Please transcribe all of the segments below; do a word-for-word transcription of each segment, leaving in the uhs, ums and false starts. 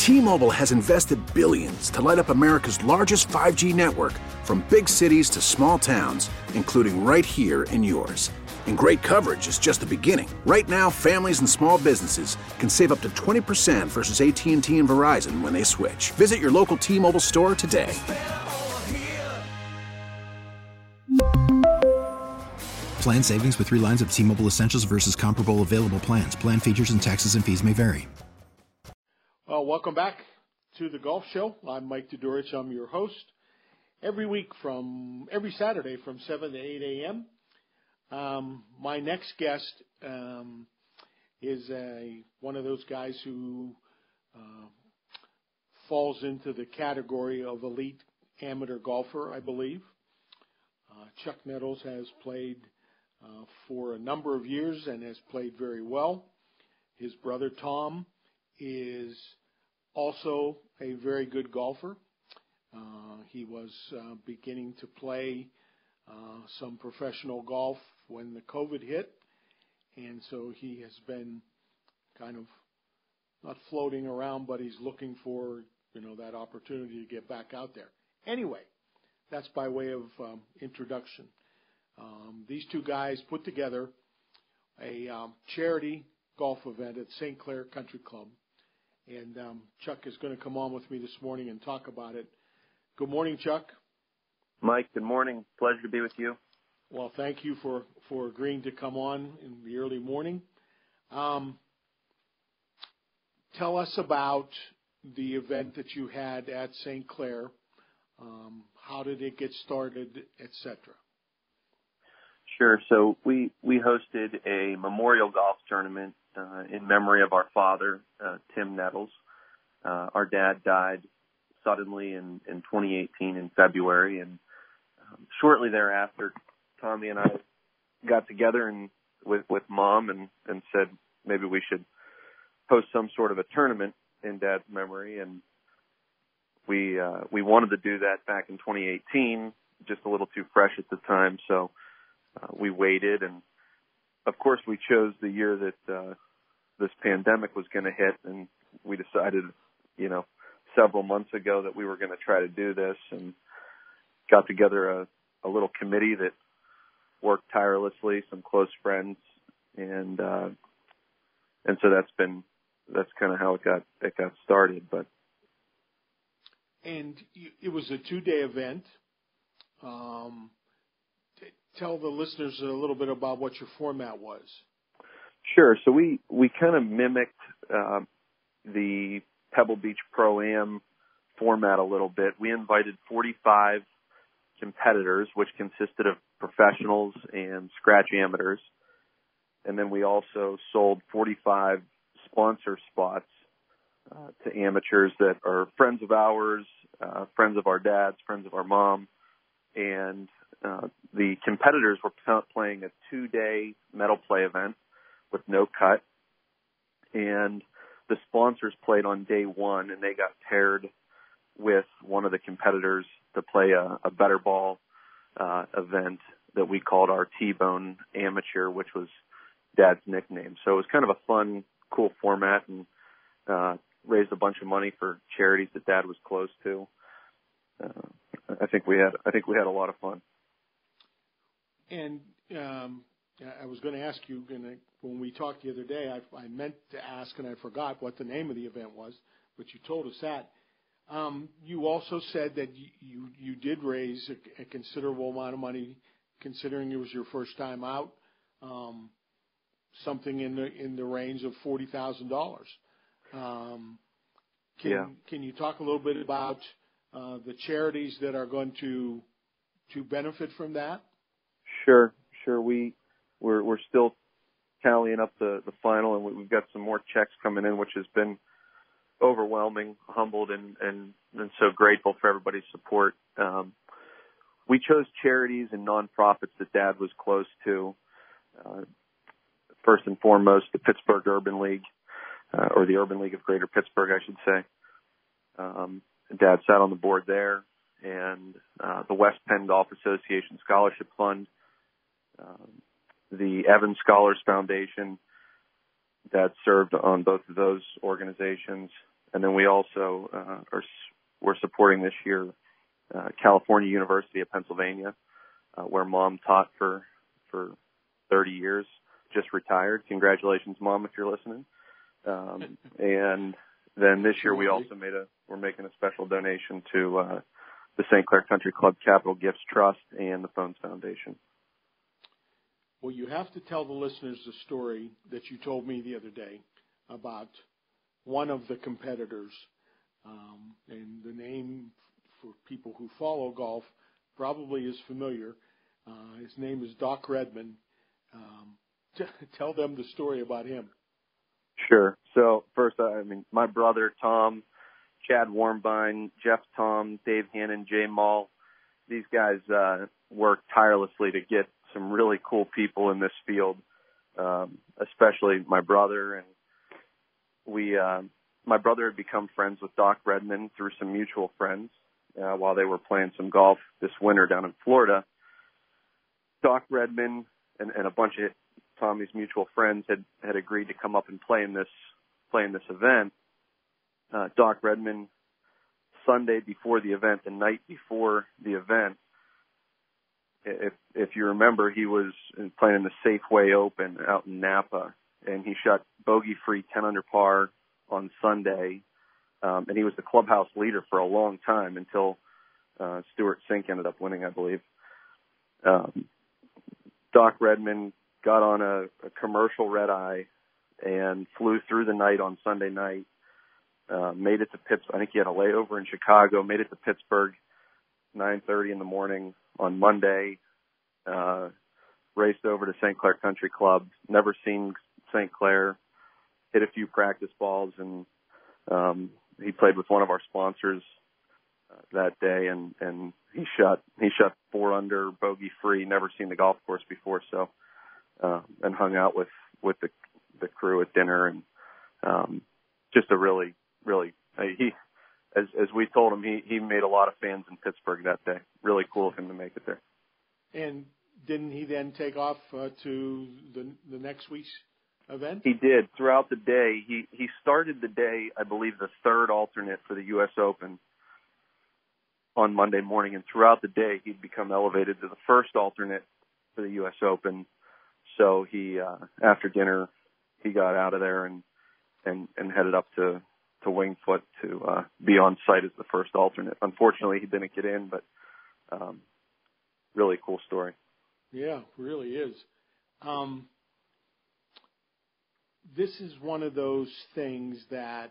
T-Mobile has invested billions to light up America's largest five G network, from big cities to small towns, including right here in yours. And great coverage is just the beginning. Right now, families and small businesses can save up to twenty percent versus A T and T and Verizon when they switch. Visit your local T-Mobile store today. Plan savings with three lines of T-Mobile Essentials versus comparable available plans. Plan features and taxes and fees may vary. Well, welcome back to the Golf Show. I'm Mike Dudurich. I'm your host. Every week from, every Saturday from seven to eight a.m. Um, my next guest um, is a, one of those guys who uh, falls into the category of elite amateur golfer, I believe. Uh, Chuck Nettles has played uh, for a number of years and has played very well. His brother Tom is also a very good golfer. Uh, he was uh, beginning to play uh, some professional golf when the COVID hit, and so he has been kind of not floating around, but he's looking for, you know, that opportunity to get back out there. Anyway, that's by way of um, introduction. Um, these two guys put together a um, charity golf event at Saint Clair Country Club. And um, Chuck is going to come on with me this morning and talk about it. Good morning, Chuck. Mike, good morning. Pleasure to be with you. Well, thank you for, for agreeing to come on in the early morning. Um, tell us about the event that you had at Saint Clair. Um, how did it get started, et cetera? Sure. So we, we hosted a memorial golf tournament uh, in memory of our father, uh, Tim Nettles. Uh, our dad died suddenly in, in twenty eighteen in February, and um, shortly thereafter, Tommy and I got together and with, with Mom and, and said maybe we should host some sort of a tournament in Dad's memory, and we uh, we wanted to do that back in twenty eighteen, just a little too fresh at the time, so uh, we waited, and of course we chose the year that uh, this pandemic was going to hit, and we decided, you know, several months ago that we were going to try to do this, and got together a, a little committee that worked tirelessly, some close friends, and uh, and so that's been that's kind of how it got it got started. But and it was a two-day event. Um, tell the listeners a little bit about what your format was. Sure. So we we kind of mimicked uh, the Pebble Beach Pro-Am format a little bit. We invited forty-five competitors, which consisted of professionals and scratch amateurs. And then we also sold forty-five sponsor spots uh, to amateurs that are friends of ours, uh, friends of our dads, friends of our mom. And uh, the competitors were p- playing a two-day medal play event with no cut. And the sponsors played on day one, and they got paired with one of the competitors to play a, a better ball uh, event that we called our T-Bone Amateur, which was Dad's nickname. So it was kind of a fun, cool format, and uh, raised a bunch of money for charities that Dad was close to. Uh, I think we had I think we had a lot of fun. And um, I was going to ask you, when we talked the other day, I, I meant to ask and I forgot what the name of the event was, but you told us that. Um, you also said that you, you, you did raise a, a considerable amount of money, considering it was your first time out, um, something in the in the range of forty thousand dollars. Um, can yeah. Can you talk a little bit about uh, the charities that are going to to benefit from that? Sure, sure. We we're we're still tallying up the, the final, and we've got some more checks coming in, which has been overwhelming, humbled, and, and, and so grateful for everybody's support. Um, we chose charities and nonprofits that Dad was close to. Uh, first and foremost, the Pittsburgh Urban League, uh, or the Urban League of Greater Pittsburgh, I should say. Um, Dad sat on the board there, and uh, the West Penn Golf Association Scholarship Fund, um, the Evans Scholars Foundation. Dad served on both of those organizations. and then we also uh, are we're supporting this year uh, California University of Pennsylvania, uh, where Mom taught for for thirty years, just retired. Congratulations, Mom, if you're listening. Um, and then this year we also made a we're making a special donation to uh, the Saint Clair Country Club Capital Gifts Trust and the Phones Foundation. Well, you have to tell the listeners the story that you told me the other day about one of the competitors, um, and the name for people who follow golf probably is familiar. Uh, his name is Doc Redman. Um, t- tell them the story about him. Sure. So first, I mean, my brother Tom, Chad Warmbine, Jeff Tom, Dave Hannon, Jay Mall, these guys uh, work tirelessly to get some really cool people in this field, um, especially my brother. And we, uh, my brother had become friends with Doc Redman through some mutual friends uh, while they were playing some golf this winter down in Florida. Doc Redman and, and a bunch of Tommy's mutual friends had, had agreed to come up and play in this play in this event. Uh, Doc Redman, Sunday before the event, the night before the event, if if you remember, he was playing in the Safeway Open out in Napa, and he shot bogey-free ten under par on Sunday, um, and he was the clubhouse leader for a long time until uh, Stuart Sink ended up winning, I believe. Um, Doc Redman got on a, a commercial red eye and flew through the night on Sunday night, uh, made it to Pittsburgh. I think he had a layover in Chicago, made it to Pittsburgh nine thirty in the morning on Monday, uh, raced over to Saint Clair Country Club, never seen Saint Clair, hit a few practice balls, and um, he played with one of our sponsors uh, that day, and, and he shot he shot four under, bogey free, never seen the golf course before, so uh, and hung out with, with the the crew at dinner, and um, just a really, really, uh, he, as as we told him, he, he made a lot of fans in Pittsburgh that day. Really cool of him to make it there. And didn't he then take off uh, to the the next week's event? He did. Throughout the day, he, he started the day, I believe, the third alternate for the U S Open on Monday morning, and throughout the day, he'd become elevated to the first alternate for the U S Open. So he, uh, after dinner, he got out of there and, and, and headed up to, to Wingfoot to, uh, be on site as the first alternate. Unfortunately, he didn't get in, but, um, really cool story. Yeah, really is. Um, this is one of those things that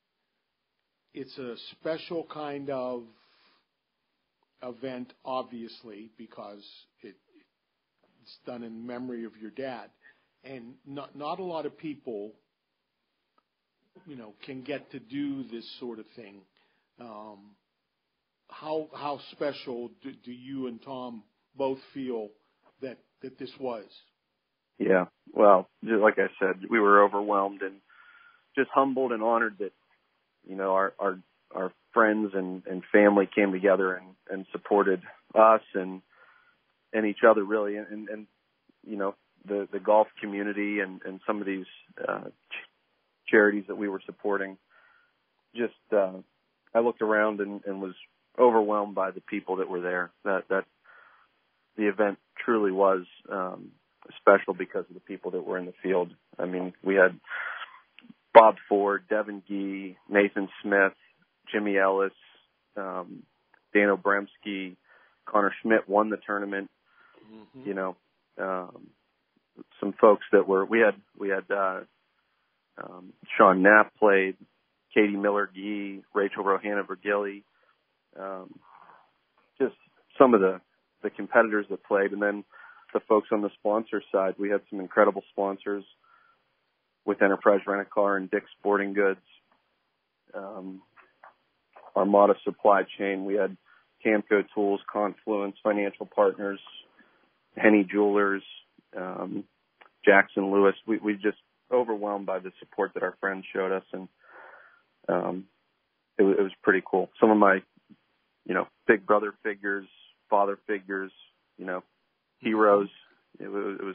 it's a special kind of event, obviously, because it, it's done in memory of your dad. And not not a lot of people, you know, can get to do this sort of thing. Um, how how special do, do you and Tom both feel that, that this was? Yeah, well, just like I said, we were overwhelmed and just humbled and honored that, you know, our our, our friends and, and family came together and, and supported us and and each other, really, and, and you know, the, the golf community and, and some of these uh, ch- charities that we were supporting. Just uh, I looked around and, and was overwhelmed by the people that were there. That that the event truly was um, special because of the people that were in the field. I mean, we had Bob Ford, Devin Gee, Nathan Smith, Jimmy Ellis, um, Dan Obremski, Connor Schmidt won the tournament. Mm-hmm. You know, um, some folks that were we had we had uh, um, Sean Knapp played, Katie Miller-Gee, Rachel Rohanna Vergilli, um, just some of the, the competitors that played, and then the folks on the sponsor side. We had some incredible sponsors with Enterprise Rent-A-Car and Dick's Sporting Goods, um, Armada Supply Chain. We had Camco Tools, Confluence Financial Partners, Henny Jewelers, um, Jackson Lewis. We we just overwhelmed by the support that our friends showed us, and um, it, it was pretty cool. Some of my, you know, big brother figures, father figures, you know, heroes. It was, it was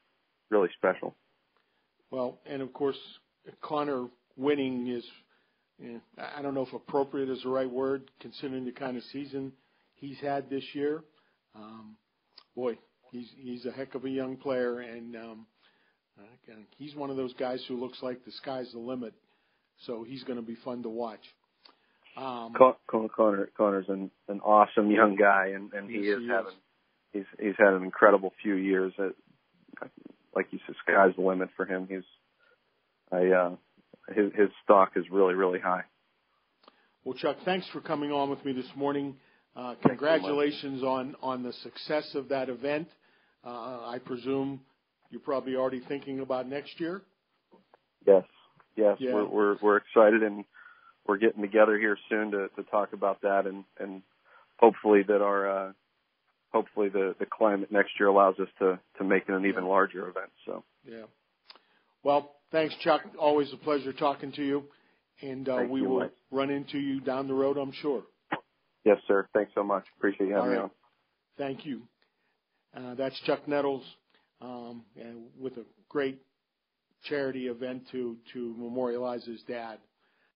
really special. Well, and of course, Connor winning is yeah, I don't know if appropriate is the right word, considering the kind of season he's had this year. Um, boy, he's he's a heck of a young player, and um, again, he's one of those guys who looks like the sky's the limit. So he's going to be fun to watch. Um, Con- Connor Connor's an, an awesome young guy, and, and he yes, is he having is. he's he's had an incredible few years. At, like you said, sky's the limit for him. He's I uh, his his stock is really really high. Well, Chuck, thanks for coming on with me this morning. Uh, congratulations on, on the success of that event. Uh, I presume you're probably already thinking about next year. Yes, yes, yeah. we're, we're we're excited, and we're getting together here soon to, to talk about that, and, and hopefully that our uh, hopefully the, the climate next year allows us to, to make it an even larger event. So yeah. Well, thanks, Chuck. Always a pleasure talking to you, and uh, we you, will Mike. run into you down the road, I'm sure. Yes, sir. Thanks so much. Appreciate you having right. me on. Thank you. Uh, that's Chuck Nettles um, and with a great charity event to, to memorialize his dad.